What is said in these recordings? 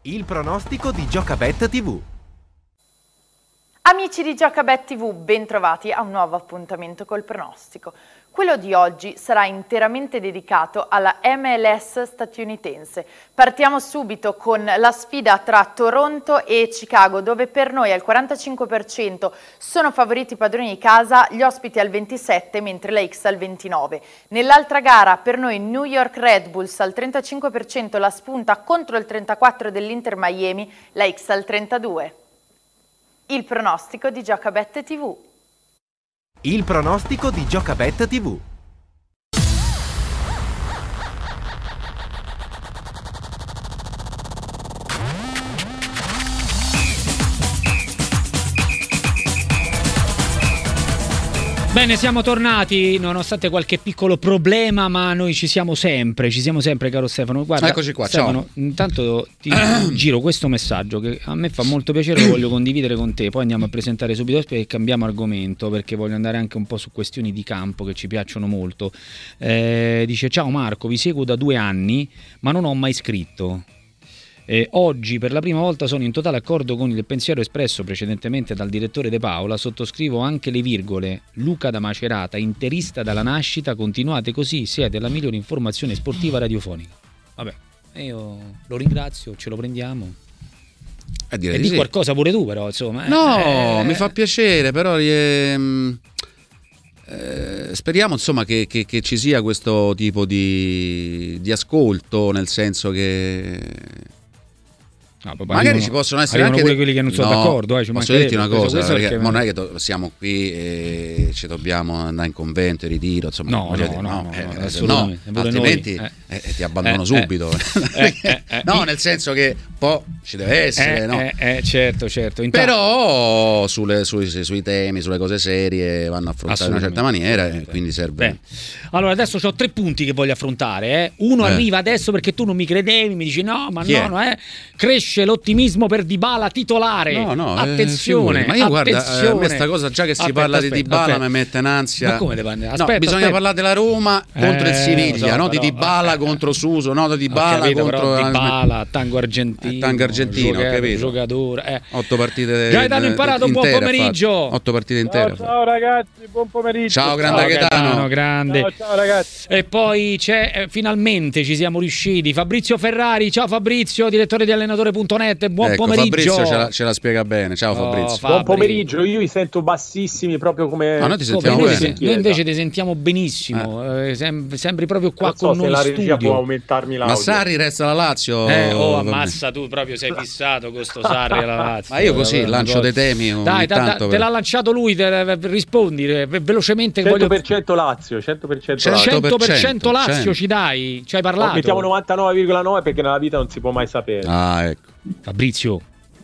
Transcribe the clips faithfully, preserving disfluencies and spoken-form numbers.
Il pronostico di Giocabet tivù. Amici di Giocabet tivù, bentrovati a un nuovo appuntamento col pronostico. Quello di oggi sarà interamente dedicato alla M L S statunitense. Partiamo subito con la sfida tra Toronto e Chicago, dove per noi al quarantacinque per cento sono favoriti i padroni di casa, gli ospiti al ventisette per cento, mentre la X al ventinove per cento. Nell'altra gara per noi New York Red Bulls al trentacinque per cento, la spunta contro il trentaquattro per cento dell'Inter Miami, la X al trentadue per cento. Il pronostico di Giocabet tivù. Il pronostico di Giocabet tivù. Bene, siamo tornati nonostante qualche piccolo problema, ma noi ci siamo sempre, ci siamo sempre, caro Stefano. Guarda, eccoci qua, Stefano, ciao. Intanto ti giro questo messaggio che a me fa molto piacere, lo voglio condividere con te, poi andiamo a presentare subito e cambiamo argomento perché voglio andare anche un po' su questioni di campo che ci piacciono molto. Eh, dice: ciao Marco, vi seguo da due anni ma non ho mai scritto. Eh, oggi per la prima volta sono in totale accordo con il pensiero espresso precedentemente dal direttore De Paola, sottoscrivo anche le virgole. Luca da Macerata, interista dalla nascita, continuate così, siete la migliore informazione sportiva radiofonica. Vabbè, io lo ringrazio, ce lo prendiamo. Eh, direi e di di sì. qualcosa pure tu però, insomma. No, eh, mi fa piacere, però ehm, eh, speriamo insomma che, che, che ci sia questo tipo di, di ascolto, nel senso che... No, magari arrivano, ci possono essere anche pure quelli che non sono no, d'accordo. Eh, posso dirti una cosa, questo perché perché... non è che siamo qui e ci dobbiamo andare in convento, in ritiro, insomma, no, no, dire, no, no, no, eh, no, no, assolutamente. no, altrimenti noi, eh. Eh, ti abbandono eh, subito. Eh, eh, eh, no, eh, nel senso che poi ci deve essere, eh, no? Eh, eh, certo, certo. Intanto... Però sulle, sui, sui temi, sulle cose serie vanno affrontate in una certa maniera e quindi serve. Beh. Allora adesso ho tre punti che voglio affrontare. Eh. Uno eh. arriva adesso perché tu non mi credevi, mi dici no, ma Chi no, è? no eh. Cresce l'ottimismo per Dybala titolare. No, no, attenzione. Eh, ma io guarda, attenzione. a me sta cosa già che si aspetta, parla aspetta, di Dybala aspetta. mi mette in ansia. Ma come aspetta, no, aspetta, bisogna aspetta. parlare della Roma contro eh, il Siviglia, so, no? Di però, Dybala eh, contro Suso, no? Di Dybala capito, contro però Dybala, tango argentino. Eh, tango argentino, gioca- ho capito. Giocatore. Eh. Otto partite. Gaetano imparato, buon intere, pomeriggio. fatto. Otto partite intere. Ciao, ciao ragazzi, buon pomeriggio. Ciao, grande Ciao, Gaetano. Gaetano, grande. Ciao, ciao ragazzi. E poi c'è, eh, finalmente ci siamo riusciti, Fabrizio Ferrari. Ciao Fabrizio, direttore di allenatore punto net, buon ecco, pomeriggio. Fabrizio ce la, ce la spiega bene. Ciao Oh, Fabrizio. Fabri. Buon pomeriggio, io vi sento bassissimi proprio come... No, noi ti Come sentiamo noi, bene. se- noi invece ti sentiamo benissimo, eh. sem- sembri proprio qua non so con se noi la in regia studio. può aumentarmi l'audio. Ma Sarri resta la Lazio. Eh, oh, vabbè. ammazza, tu proprio sei fissato con sto Sarri alla Lazio. Ma io così Vabbè, lancio una dei cosa- temi ogni Dai, da- da- tanto te per- l'ha lanciato lui, te- rispondi eh, velocemente. cento voglio... per cento Lazio, cento per cento Cento Lazio. cento per cento Lazio cento. ci dai, ci hai parlato. Mettiamo novantanove virgola nove perché nella vita non si può mai sapere. Ah, ecco. Fabrizio,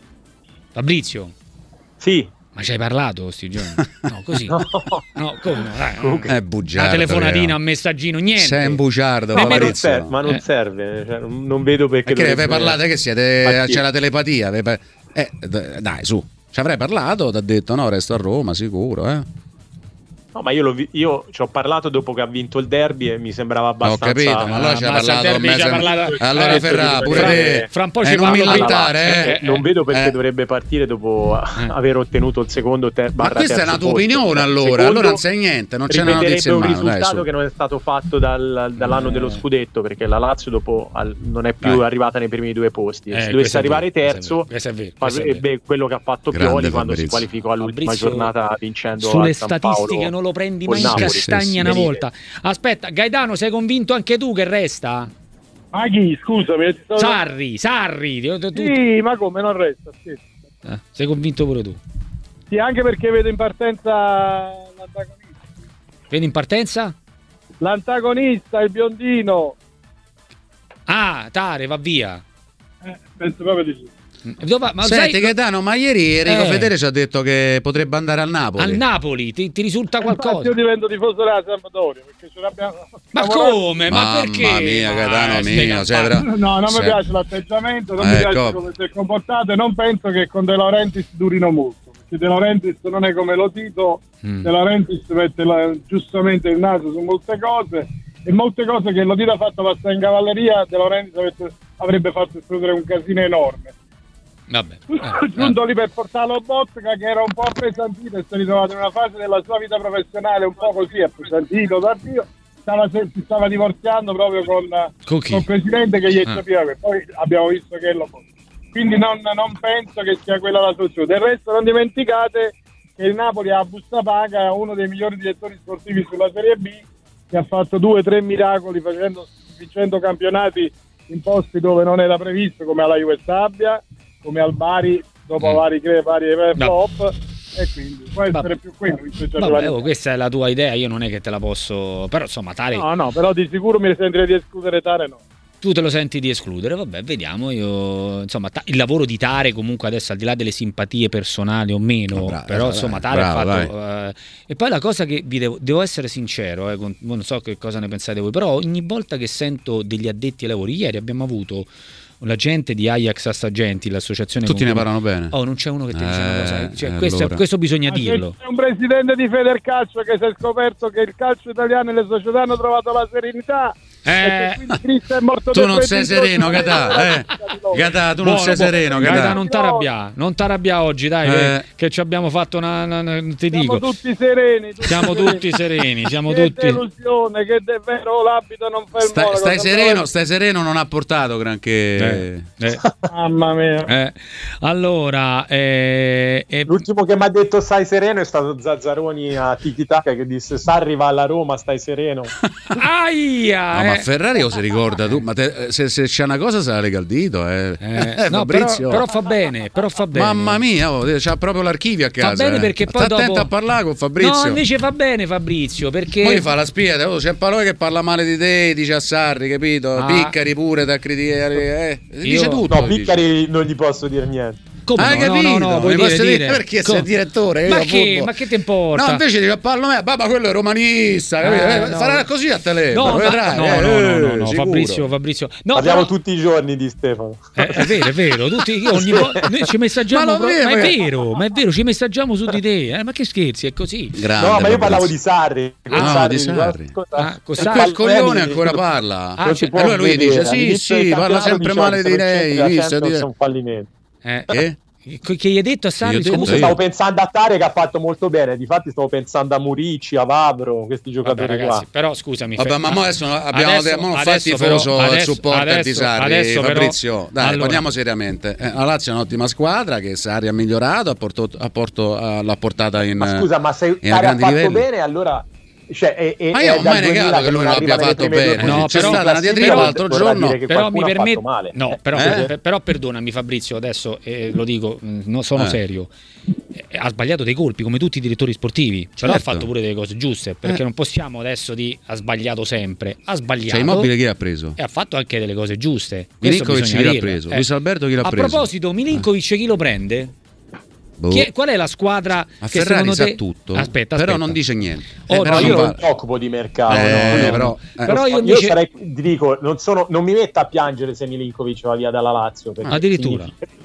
Fabrizio, Sì. ma ci hai parlato sti giorni? No, così. No. No, come no? Dai, no. È bugiardo. Una telefonatina, però. un messaggino, niente. Sei un bugiardo, No, ma non Fabrizio. serve, ma non Eh. serve, cioè, non non vedo perché... Perché dovrebbe- avete parlato che siete Infatti- c'è la telepatia, avete- eh, d- dai, su. Ci avrei parlato, ti ha detto no, resto a Roma, sicuro, eh. No, ma io, l'ho vi- io ci ho parlato dopo che ha vinto il derby e mi sembrava Ho abbastanza... capito, ma allora ci ha ma parlato, Salderbi a me ci ha sembra- parlato- Allora eh, Ferrà, eh, pure fra- te. fra un po' eh, ci non parlo militare, alla- eh. eh, non vedo perché eh. dovrebbe partire dopo aver ottenuto il secondo ter- Ma barra questa è terzo una tua posto. opinione allora, Secondo, allora non sai niente, non c'è una ripeterebbe notizia in un mano, dai, risultato su. che non è stato fatto dal- dall'anno Eh. dello scudetto, perché la Lazio dopo al- non è più Dai. arrivata nei primi due posti. Eh, Se questo dovesse è arrivare vero, terzo, questo è vero, questo è vero. farebbe quello che ha fatto Grande Pioli quando si Fabrizio. qualificò all'ultima Fabrizio, giornata vincendo sulle a San Paolo statistiche non lo prendi col mai in Napoli. castagna Sì, sì. una volta. Aspetta, Gaetano, sei convinto anche tu che resta? Ma chi? Scusami. ti sto- Sarri, Sarri, tu- tu- Sì, ma come non resta? Sì. eh, sei convinto pure tu? Sì, anche perché vedo in partenza l'antagonista. Vedi in partenza? L'antagonista, il biondino. Ah, Tare, va via. Eh, penso proprio di sì. Dove, ma Senti sai, Gaetano, ma ieri Enrico Eh. Fedele ci ha detto che potrebbe andare al Napoli. al Napoli ti, ti risulta qualcosa? Io divento tifoso della Sampdoria perché ce l'abbiamo. Ma stiamo- come? Ma Mamma perché? mia, Ma Gaetano ste mio, campane. cioè, vera- No, non Cioè- mi piace l'atteggiamento, non Eh, mi piace ecco. come si è comportato e non penso che con De Laurentiis durino molto, perché De Laurentiis non è come lo Tito, Mm. De Laurentiis mette la- giustamente il naso su molte cose e molte cose che lo Tito ha fatto passare in cavalleria, De Laurentiis avete- avrebbe fatto esplodere un casino enorme. Vabbè, eh, Giunto eh. lì per portarlo Botka, che era un po' appesantito e si è ritrovato in una fase della sua vita professionale un po' così appesantito da Dio. Stava, si stava divorziando proprio con, con il presidente che gli capiva che poi abbiamo visto che lo quindi non, non penso che sia quella la soluzione. Del resto non dimenticate che il Napoli ha busta paga, è uno dei migliori direttori sportivi sulla Serie B, che ha fatto due o tre miracoli facendo, vincendo campionati in posti dove non era previsto, come alla Juve Stabia, come al Bari dopo mm. vari, vari flop no. E quindi può essere Vabbè. più quello. Vabbè, oh, questa è la tua idea, io non è che te la posso, però insomma Tare no no però di sicuro mi sentirei di escludere Tare no. Tu te lo senti di escludere, vabbè, vediamo. Io insomma, ta- il lavoro di Tare comunque adesso, al di là delle simpatie personali o meno, bravo, però dai, insomma Tare bravo, ha fatto uh, e poi la cosa che vi devo, devo essere sincero, eh, con, non so che cosa ne pensate voi, però ogni volta che sento degli addetti ai lavori, ieri abbiamo avuto la gente di Ajax Assagenti, l'associazione tutti ne parlano bene. Oh, non c'è uno che ti eh, dice una cosa, cioè, eh, questo, allora. questo bisogna dirlo. C'è un presidente di Federcalcio che si è scoperto che il calcio italiano e le società hanno trovato la serenità. Eh, Cristo è morto tu non sei sereno, Gatà. Eh. Gatà, tu non buono, sei buono. sereno, Gatà. Gatà, non t'arrabbia, non t'arrabbia oggi, dai, eh. che, che ci abbiamo fatto una, una, una ti siamo dico. tutti sereni, tutti siamo sereni. tutti sereni, siamo che tutti. delusione, che è vero, l'abito non fa il stai, molo, stai sereno, stai sereno, non ha portato granché. Eh. Eh. Mamma mia. Eh. Allora, eh, eh. l'ultimo che mi ha detto stai sereno è stato Zazzaroni a Tiki Taka che disse Sarri va alla Roma, stai sereno. Aia, no, eh. ma Ferrari o si ricorda tu? Ma te, se, se c'è una cosa se la lega al dito, eh. Eh, no, però, però fa bene, però fa bene. Mamma mia, oh, c'ha proprio l'archivio a casa. Fa bene eh. perché poi Sta attento dopo... a parlare con Fabrizio. No, invece fa bene Fabrizio, perché poi fa la spia, oh, c'è Paloi che parla male di te, dice a Sarri, capito? Ah. Piccari pure da criticare, eh. dice Io... tutto. No, Piccari non gli posso dire niente. Come ah, no, capito? no, no, no, mi dire, posso dire. dire perché Com- sei direttore. Ma che, ma che ti importa? No, invece dice a Pallo me, ma quello è romanista, eh, eh, no. farà così a telefono. No, vedrai, no, eh, no, no, no, no, sicuro. Fabrizio, Fabrizio. No, parliamo però... tutti i giorni di Stefano. Eh, è vero, è vero. Tutti, io ogni volta noi ci messaggiamo, ma, pro... ma è vero, ma è vero, ci messaggiamo su di te. Eh, ma che scherzi, è così. Grande, no, ma io parlavo di Sarri. Ah, no, Sarri, di Sarri. Ah, con Sarri. Il coglione ancora parla. Ah, cioè, allora lui dice sì, sì, parla sempre male di lei. Visto, è un fallimento. Eh, eh? Che gli hai detto a Sarri? Comunque stavo pensando a Tare che ha fatto molto bene. Difatti stavo pensando a Murici, a Vavro, questi giocatori. Vabbè, ragazzi, qua. però scusami. Vabbè, ma mo adesso abbiamo adesso, non adesso, fatti tifoso al supporter adesso, di Sarri, adesso, Fabrizio. Però, dai, allora. parliamo seriamente. Eh, la Lazio è un'ottima squadra che Sarri ha migliorato, ha portato, ha portato, uh, l'ha portata in. Ma scusa, ma se Sarri ha fatto livelli. bene, allora. Cioè, è, è, ma io ho mai negato che lui non abbia fatto bene. No, c'è però, stata una diatriba l'altro giorno. Però mi permette. No, però, eh? per, però perdonami, Fabrizio, adesso eh, lo dico, no, sono eh. serio. Eh, ha sbagliato dei colpi come tutti i direttori sportivi, però certo. ha fatto pure delle cose giuste. Perché eh. non possiamo adesso di ha sbagliato sempre. Ha sbagliato. Cioè, Immobile chi l'ha preso? E ha fatto anche delle cose giuste. Milinkovic chi l'ha preso? Eh. Luis Alberto chi l'ha A preso? A proposito, Milinkovic chi lo prende? Boh. Chi è, qual è la squadra a che Ferrari sa te... tutto, aspetta, però aspetta. non dice niente. Oh, eh, no, però io non non mi occupo di mercato, eh, no, no, però, eh. però io, io invece... sarei, ti dico, non, sono, non mi metto a piangere se Milinkovic va via dalla Lazio. Addirittura.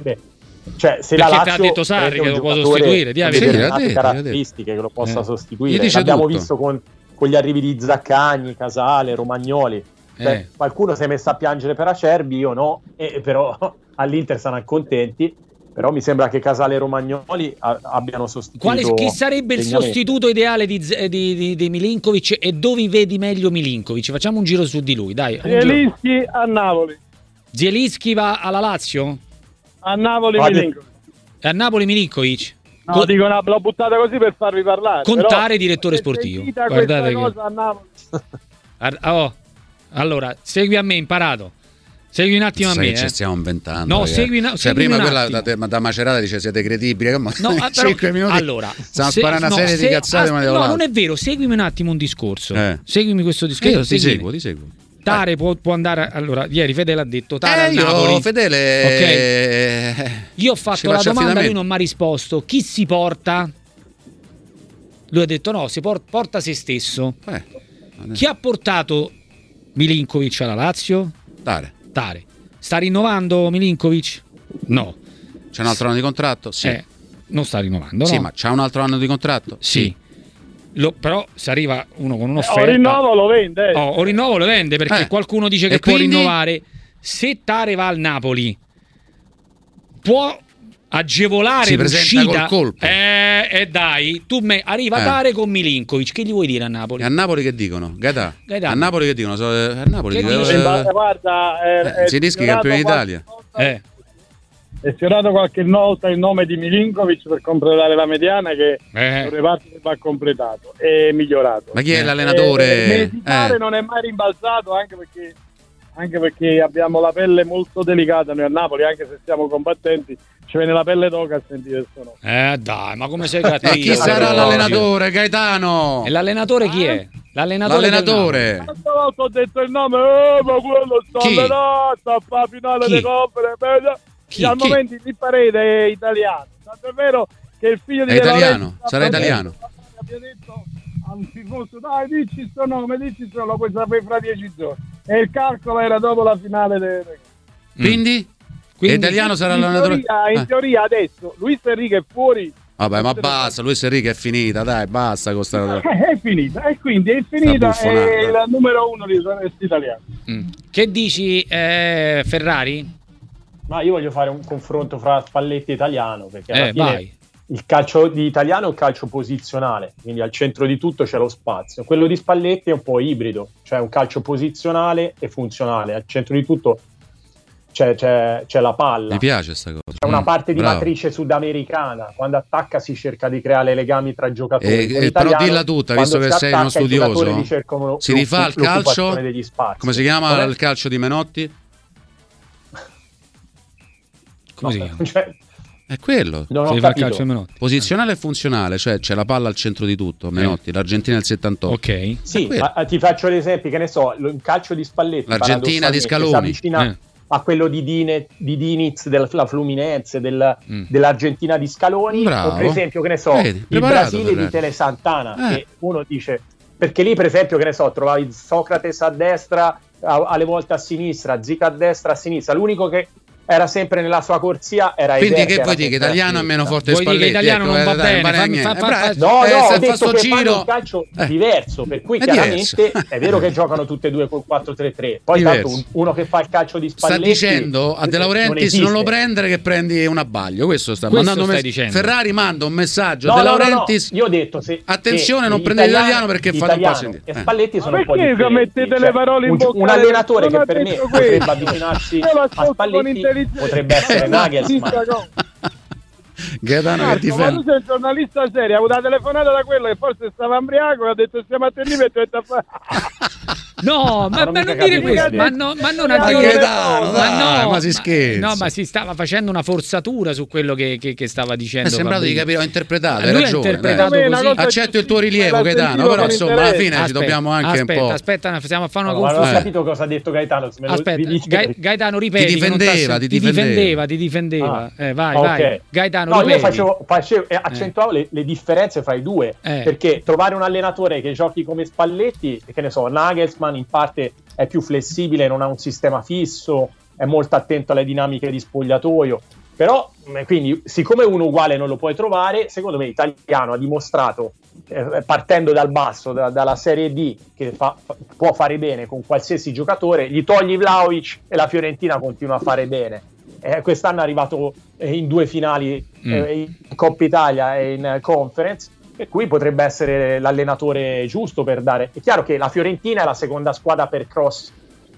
Cioè, se perché la Lazio ti ha detto Sarri che lo può sostituire, di avere determinate caratteristiche che lo possa eh. sostituire. L'abbiamo tutto. visto con, con gli arrivi di Zaccagni, Casale, Romagnoli. Cioè, eh. Qualcuno si è messo a piangere per Acerbi, io no, e però all'Inter saranno contenti. Però mi sembra che Casale e Romagnoli a- abbiano sostituito. Quale, chi sarebbe il sostituto ideale di, di, di, di Milinkovic e dove vedi meglio Milinkovic? Facciamo un giro su di lui, dai. Zielinski a Napoli. Zielinski va alla Lazio? A Napoli Vade. Milinkovic. A Napoli Milinkovic? No, Con... dico no, l'ho buttata così per farvi parlare. Contare però, direttore sportivo. Guardate che... cosa a Napoli. Oh, allora, segui a me, imparato. Segui un attimo Sai a me. che eh. ci stiamo inventando. No, perché... segui, una, cioè, segui prima un quella attimo. da, da Macerata dice siete credibili. No, però, cinque minuti. Allora, stiamo se, sparando una no, serie se, di cazzate. as, ma no, non è vero. Seguimi un attimo un discorso. Eh. Seguimi questo discorso. Eh, io ti seguo, ti seguo. Tare può, può andare. Allora, ieri Fedele ha detto Tare eh, al io, Napoli. Fedele. Okay. Io ho fatto la domanda, lui non mi ha risposto. Chi si porta? Lui ha detto no, si porta, porta se stesso. Eh. Chi ha portato Milinkovic alla Lazio? Tare. Tare. Sta rinnovando Milinkovic? No. C'è un altro anno di contratto? Sì. Eh, non sta rinnovando, sì, no? ma c'ha un altro anno di contratto? Sì. sì. Lo, però se arriva uno con un'offerta... Eh, o rinnovo lo vende. Eh. Oh, o rinnovo lo vende perché eh. qualcuno dice che e può quindi? rinnovare. se Tare va al Napoli può agevolare si presenta l'uscita. Col colpo. Eh, eh dai, tu me arriva Eh. Tare con Milinkovic, che gli vuoi dire a Napoli? E a Napoli che dicono? Gaetà. Gaetano. A Napoli che dicono? So- A Napoli Che dicono, dice? eh, Guarda, eh, è si rischia i campioni d'Italia. Eh. È sfiorato qualche volta il nome di Milinkovic per completare la mediana, che Eh. un reparto che va completato e migliorato. Ma chi è Eh. l'allenatore? Eh, Meditare Eh. non è mai rimbalzato, anche perché anche perché abbiamo la pelle molto delicata noi a Napoli, anche se siamo combattenti, ci viene la pelle d'oca a sentire questo nome. Eh dai, ma come sei cattivo? E chi sarà però? l'allenatore, Gaetano? E l'allenatore chi è? L'allenatore. del L'allenatore. Tante volte ho detto il nome, eh, ma quello sta Chi? allenando, sta a fare finale Chi? di Coppe. Chi? Al Chi? momento il Parede è italiano, tanto è vero che il figlio di È De italiano? Laurentiis Sarà italiano? abbia detto al tifoso, dai dici sto nome, dici sto nome, lo puoi sapere fra dieci giorni, e il calcolo era dopo la finale de... Quindi? Quindi- È italiano sarà in l'allenatore? teoria, in Eh. teoria adesso Luis Enrique è fuori. Vabbè, ma basta, Luis Enrique è finita, dai, basta con sta... Eh, è finita, e quindi è finita, Sta è buffonata. il numero uno di questi italiani. Mm. Che dici, eh, Ferrari? Ma io voglio fare un confronto fra Spalletti e Italiano, perché alla Eh, fine vai. il calcio di Italiano è un calcio posizionale, quindi al centro di tutto c'è lo spazio. Quello di Spalletti è un po' ibrido, cioè un calcio posizionale e funzionale. Al centro di tutto c'è, c'è, c'è la palla. Mi piace sta cosa. C'è una Mm, parte di bravo. matrice sudamericana. Quando attacca si cerca di creare legami tra giocatori. E- Con e però l'italiano, dilla tutta, quando visto che si sei uno attacca, i studioso. giocatori ricercano Si rifà il l'occupazione calcio? degli spazi. Come si chiama Com'è? il calcio di Menotti? Come si No, chiama? cioè, È quello. non Si ho fa il capito. calcio di Menotti. Posizionale e funzionale, cioè c'è la palla al centro di tutto. Menotti, l'Argentina del settantotto. Ok. Sì, quello. ma ti faccio l'esempio, che ne so, lo- il calcio di Spalletti L'Argentina di paradossalmente, Scaloni. si avvicina Eh. a quello di, Dine, di Diniz della Fluminense, del- Mm. dell'Argentina di Scaloni, Bravo. o per esempio, che ne so, Vedi, il preparato, Brasile Ferrari. di Tele Santana, Eh. che uno dice, perché lì per esempio, che ne so, trovavi Socrates a destra, a- alle volte a sinistra, Zica a destra, a sinistra, l'unico che era sempre nella sua corsia era Quindi Eder, che era vuoi dire? Che sempre a italiano è sinistra. meno forte di Vuoi dire che Spalletti? italiano non va eh, dai, bene? vale Fammi- niente. fa- fa- Eh, fa- No, eh, no, ho se fa detto sto che fanno giro un calcio Eh. diverso, per cui È chiaramente diverso. è vero che giocano tutte e due col quattro tre tre. Poi Diverso. tanto un- uno che fa il calcio di sta Spalletti dicendo a De Laurentiis non non, lo esiste. prendere che prendi un abbaglio. Questo sta Questo mandando un stai mess- dicendo. Ferrari manda un messaggio No, a De no, no, no. Laurentiis. Io ho detto se Attenzione, che non gli prendete italiani- l'italiano perché fanno un passo Italiano indietro. e Eh. Spalletti sono Ma un po' perché differenti. mettete le parole in un, bocca un alle- allenatore non che ha per me detto potrebbe questo. avvicinarsi Io lo a ascolto con Spalletti intelligenza. potrebbe essere Nagelsmann. Gaetano che Marco, ma difende. tu sei un giornalista serio, ha avuto una telefonata da quello che forse stava embriaco e ha detto stiamo a te lì e ti ho detto a fare. No, ma, non ma mica non dire capito questo, che ma, ha no, ma non Ma a Ma dire Gaetano, dai, ma si scherza. No, ma si stava facendo una forzatura su quello che, che, che stava dicendo. Mi è sembrato di Fabrizio. capire, ho interpretato, Lui hai ha ragione. interpretato dai. Una così. cosa Accetto il tuo rilievo, l'ha Gaetano, sentito però con insomma alla interesse. fine ci Aspetta, dobbiamo anche aspetta, un po'. aspetta, stiamo a fare una No, ma non ho confusione. capito cosa ha detto Gaetano. Se me lo Aspetta, ridici- Gai- Gaetano ripeti. Ti che non difendeva, t'ha- ti ti difendeva. difendeva, ti difendeva. Ah. Eh, vai, Ok. vai. Gaetano No, io ripeti. facevo, facevo eh, accentuavo le, le differenze fra i due, Eh. perché trovare un allenatore che giochi come Spalletti, che ne so, Nagelsmann in parte è più flessibile, non ha un sistema fisso, è molto attento alle dinamiche di spogliatoio, però eh, quindi siccome uno uguale non lo puoi trovare, secondo me Italiano ha dimostrato, eh, partendo dal basso, da- dalla Serie D, che fa- fa- può fare bene con qualsiasi giocatore, gli togli Vlahovic e la Fiorentina continua a fare bene. Eh, quest'anno è arrivato eh, in due finali Mm. eh, in Coppa Italia e in eh, Conference, per cui potrebbe essere l'allenatore giusto per dare. È chiaro che la Fiorentina è la seconda squadra per cross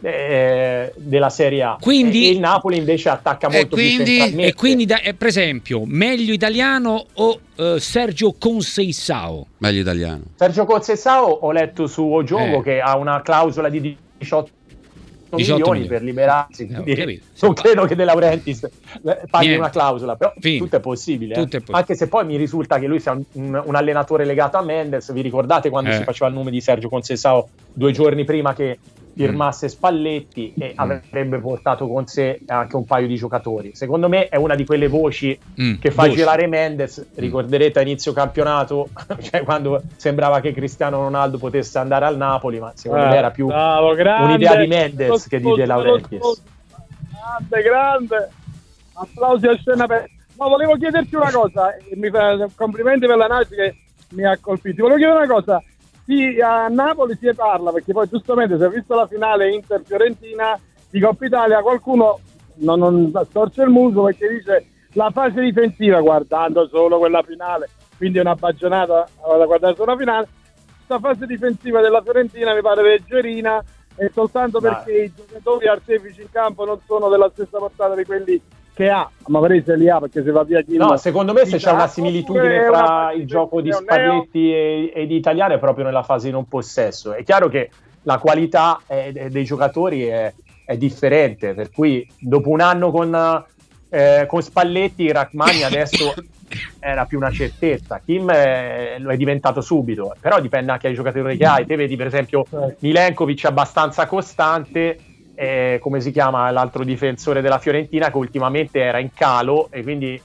eh, della Serie A, Quindi- e il Napoli invece attacca E molto quindi- più centralmente. E quindi, da- eh, per esempio, meglio italiano o eh, Sergio Conceição? Meglio italiano. Sergio Conceição ho letto su Ogiogo Eh. che ha una clausola di diciotto diciotto milioni milioni. per liberarsi, Eh, ho quindi capito. non credo che De Laurentiis eh, paghi Niente. una clausola, però Fine. tutto è possibile, eh. Tutto è possibile. Anche se poi mi risulta che lui sia un, un- un allenatore legato a Mendes. Vi ricordate quando Eh. si faceva il nome di Sergio Conceição due giorni prima che firmasse Spalletti, e Mm. avrebbe portato con sé anche un paio di giocatori. Secondo me è una di quelle voci Mm, che fa voci. girare Mendes. Ricorderete a inizio campionato, cioè quando sembrava che Cristiano Ronaldo potesse andare al Napoli, ma secondo Eh, me era più bravo, grande. un'idea di Mendes che di De Laurentiis. Grande, grande. Applausi a scena per... No, volevo chiederti una cosa, e mi fa complimenti per l'analisi che mi ha colpito. Volevo chiedere una cosa. Sì, a Napoli si parla, perché poi giustamente si è visto la finale Inter-Fiorentina, di di Coppa Italia, qualcuno non, non storce il muso perché dice la fase difensiva, guardando solo quella finale, quindi è una baggianata da guardare solo la finale, questa fase difensiva della Fiorentina mi pare leggerina, e soltanto Dai. perché i giocatori artefici in campo non sono della stessa portata di quelli che ha, ma magari se li ha perché se va via chi no, secondo me se c'è una similitudine tra il gioco di Spalletti e, e di Italiano è proprio nella fase di non possesso. È chiaro che la qualità è, dei giocatori è, è differente, per cui dopo un anno con, eh, con Spalletti Rachmani adesso era più una certezza, Kim è, lo è diventato subito, però dipende anche dai giocatori che hai. Te vedi per esempio Milenkovic abbastanza costante, Eh, come si chiama l'altro difensore della Fiorentina che ultimamente era in calo e quindi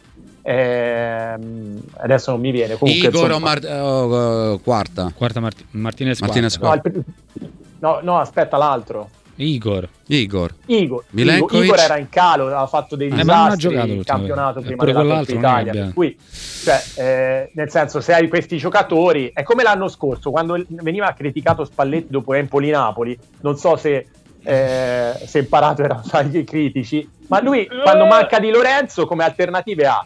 ehm, adesso non mi viene comunque Igor o Mart- oh, quarta quarta Mart- Martinez, Martinez quarta. No, il, no, no aspetta l'altro Igor Igor Igor, Milenkovic. Igor era in calo, aveva fatto dei eh, disastri nel campionato eh, prima della Coppa Italia, per cui cioè, eh, nel senso se hai questi giocatori è come l'anno scorso quando veniva criticato Spalletti dopo Empoli-Napoli, non so se Eh, se imparato erano stati critici, ma lui quando manca Di Lorenzo come alternative ha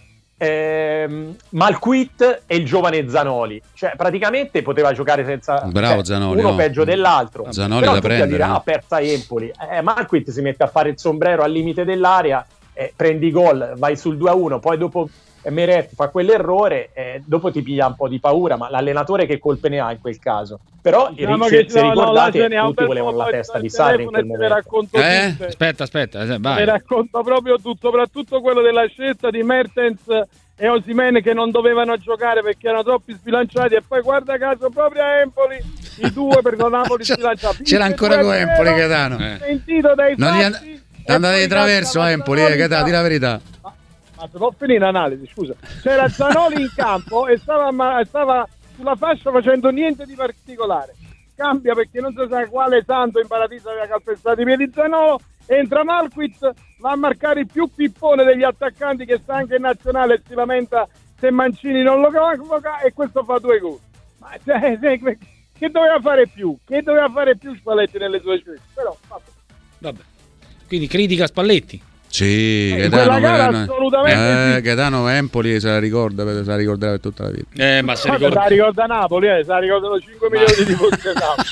ehm, Malquit e il giovane Zanoli, cioè praticamente poteva giocare senza bravo cioè, Zanoli, uno no. peggio dell'altro. Zanoli però da tutti prendere, a dire, no? ah, persa Empoli, eh, Malquit si mette a fare il sombrero al limite dell'area, eh, prendi gol, vai sul due a uno, poi dopo Meret fa quell'errore, eh, dopo ti piglia un po' di paura, ma l'allenatore che colpe ne ha in quel caso? Però diciamo se, che se no, ricordate no, tutti volevano la testa di Sarri in quel momento. Eh? Aspetta, aspetta, vai. Vi racconto proprio tutto, soprattutto quello della scelta di Mertens e Osimhen che non dovevano giocare perché erano troppi sbilanciati, e poi guarda caso proprio a Empoli i due per la Napoli sbilanciati. C'era ancora con Empoli, Gaetano. Eh. Sentito dai non fatti, gli andate di traverso a Empoli, eh, Gaetano, di la verità. Ma, ma devo finire l'analisi, scusa. C'era Zanoli in campo e stava, ma, stava sulla fascia facendo niente di particolare. Cambia perché non si sa quale santo in paradiso aveva calpestato i piedi Zanolo, entra Malquit, va a marcare il più pippone degli attaccanti che sta anche in nazionale e si lamenta se Mancini non lo convoca, e questo fa due gol. Ma cioè, che doveva fare più? Che doveva fare più Spalletti nelle sue scelte? Però vabbè. Vabbè. Quindi critica Spalletti. Sì, eh, Gaetano, gara, assolutamente eh, sì. Gaetano Empoli se la ricorda, se la ricorderà per tutta la vita. Eh, ma se ricorda... ricorda... se la ricorda Napoli, eh, se la ricordano cinque milioni di tifosi del Napoli.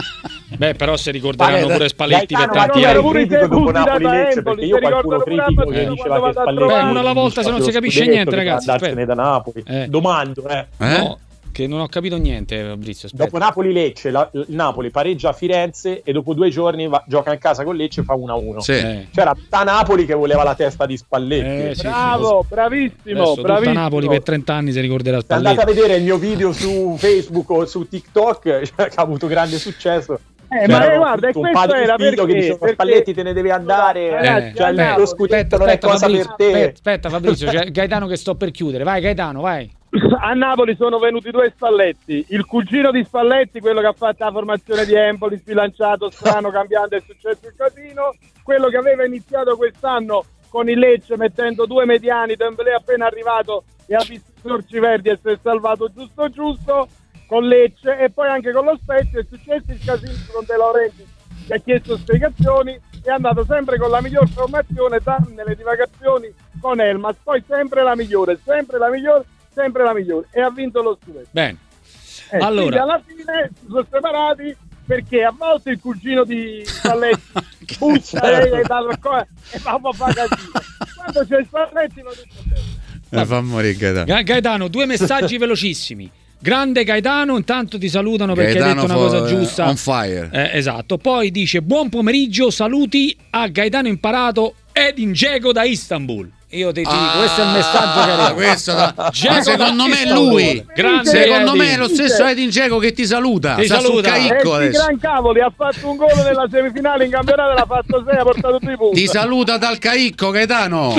Beh, però se ricorderanno Vale, pure Spalletti Gaetano, per tanti io anni. ero critico dopo Napoli-Lecce perché io qualcuno critico che diceva che Spalletti Beh, una alla volta se non si capisce niente, ragazzi. Andarsene da Napoli. Eh. Domando, eh. eh? No, che non ho capito niente, Fabrizio. Aspetta. Dopo Napoli-Lecce, la, il Napoli pareggia a Firenze e dopo due giorni va, gioca in casa con Lecce e fa uno a uno. Sì. Eh. C'era tutta Napoli che voleva la testa di Spalletti. Eh, sì, Bravo, sì. bravissimo, Adesso bravissimo. tutta Napoli per trenta anni si ricorderà Se Spalletti. andate a vedere il mio video su Facebook o su TikTok, cioè, che ha avuto grande successo. Eh, ma eh, guarda, un questo padre era figlio perché, che diceva perché... Spalletti te ne devi andare, eh, cioè, aspetta, lo scudetto non è cosa Fabrizio, per te. Aspetta, aspetta Fabrizio, c'è Gaetano che sto per chiudere. Vai Gaetano, vai. A Napoli sono venuti due Spalletti, il cugino di Spalletti, quello che ha fatto la formazione di Empoli, sbilanciato, strano, cambiante, è successo il casino, quello che aveva iniziato quest'anno con il Lecce mettendo due mediani, Dembélé appena arrivato e ha visto i sorci verdi e si è salvato giusto giusto con Lecce, e poi anche con lo Spezia è successo il casino con De Laurentiis che ha chiesto spiegazioni, è andato sempre con la miglior formazione, nelle divagazioni con Elmas, poi sempre la migliore, sempre la migliore, sempre la migliore, e ha vinto lo scudetto. Bene. Eh, Allora, alla fine si sono separati perché a volte il cugino di Spalletti bussa e dà qualcosa e va a fare casino. Quando c'è Spalletti va tutto bene. Eh, fa morire Gaetano. Ga- Gaetano, due messaggi velocissimi. Grande Gaetano, intanto ti salutano perché Gaetano hai detto una for, cosa giusta. On fire. Eh, esatto. Poi dice buon pomeriggio, saluti a Gaetano Imparato Edin Dzeko da Istanbul. Io ti dico, Ah, questo è il messaggio che arriva. Questo da... Dzeko secondo da me è Istanbul. lui. Grande Secondo Edin. me è lo stesso Edin Dzeko che ti saluta. Ti Sta saluta. sul E caicco di adesso. gran cavoli, ha fatto un gol nella semifinale in campionato, l'ha fatto sei, ha portato due punti. Ti saluta dal caicco, Gaetano.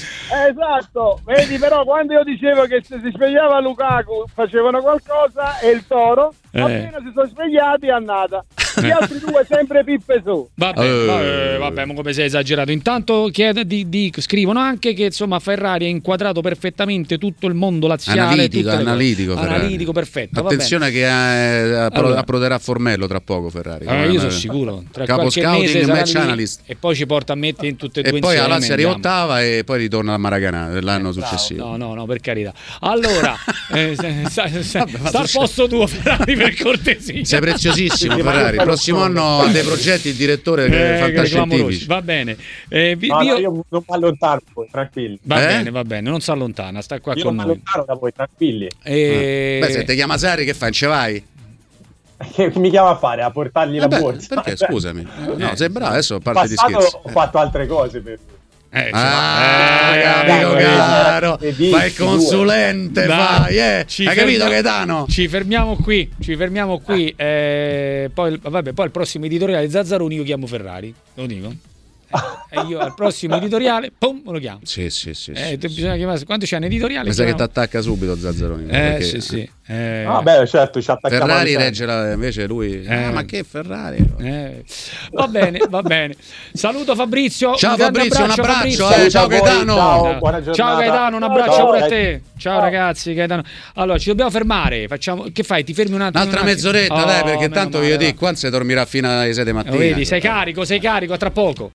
Esatto, vedi, però quando io dicevo che se si svegliava Lukaku facevano qualcosa, e il Toro Eh. appena si sono svegliati è andata. Gli altri due sempre pippe su. Vabbè, uh. vabbè, vabbè, come sei esagerato. Intanto chiede, di, di, scrivono anche che insomma Ferrari ha inquadrato perfettamente tutto il mondo laziale. Analitico, analitico, analitico, perfetto. Attenzione che eh, allora. approderà Formello tra poco Ferrari. Eh, io sono sicuro. Tra Capo scouting e match analyst. E poi ci porta a mettere in tutte e, e due poi insieme. A Lazio arriva ottava e poi ritorna a Maracanã l'anno eh, successivo. No, no, no, per carità. Allora, eh, sta, sta, sta al posto tuo Ferrari, per cortesia. Sei preziosissimo Ferrari. Il prossimo anno ha dei progetti il direttore eh, fantascientifici. Va bene. Eh, vi, no, io... no, io non mi allontano, tranquilli. Va eh? bene, va bene, non si allontana, sta qua io con non noi. mi allontano da voi, tranquilli. E... Beh, se ti chiama Sari che fai? Ce vai? Che mi chiama a fare? A portargli Vabbè, la borsa? Perché, scusami. No, sei bravo, adesso a parte di passato scherzi. ho fatto altre cose per Eh, ah, eh, capito, eh, caro. eh, Fai il consulente, fai, eh. Ci Hai fermi- capito, Gaetano? Ci fermiamo qui, ci fermiamo qui. Eh, poi, vabbè, poi al prossimo editoriale Zazzaroni io chiamo Ferrari, lo dico. E io al prossimo editoriale, pum, lo chiamo. Sì, sì, sì. Eh, sì, bisogna sì. chiamare. Quando c'è un editoriale? Mi sa che ti chiamiamo- attacca subito Zazzaroni. Eh, perché- sì, sì. Eh, Ah, beh, certo, ci attaccava Ferrari sempre. regge la, invece lui. Eh. Ah, ma che Ferrari? eh. Va bene, va bene. Saluto Fabrizio. Ciao un grande Fabrizio, un abbraccio, Fabrizio. eh, ciao a voi, Gaetano. Ciao, buona giornata. Ciao Gaetano, un abbraccio Ciao, pure a Gaet- te. Ciao, Ciao. ragazzi, Gaetano. Allora, ci dobbiamo fermare. Facciamo... Che fai? Ti fermi un attimo? Un'altra un attimo? mezz'oretta, Oh, dai, perché meno tanto male, io va. dico, qua non si dormirà fino alle sei di mattina. Lo vedi, sei carico, sei carico, a tra poco.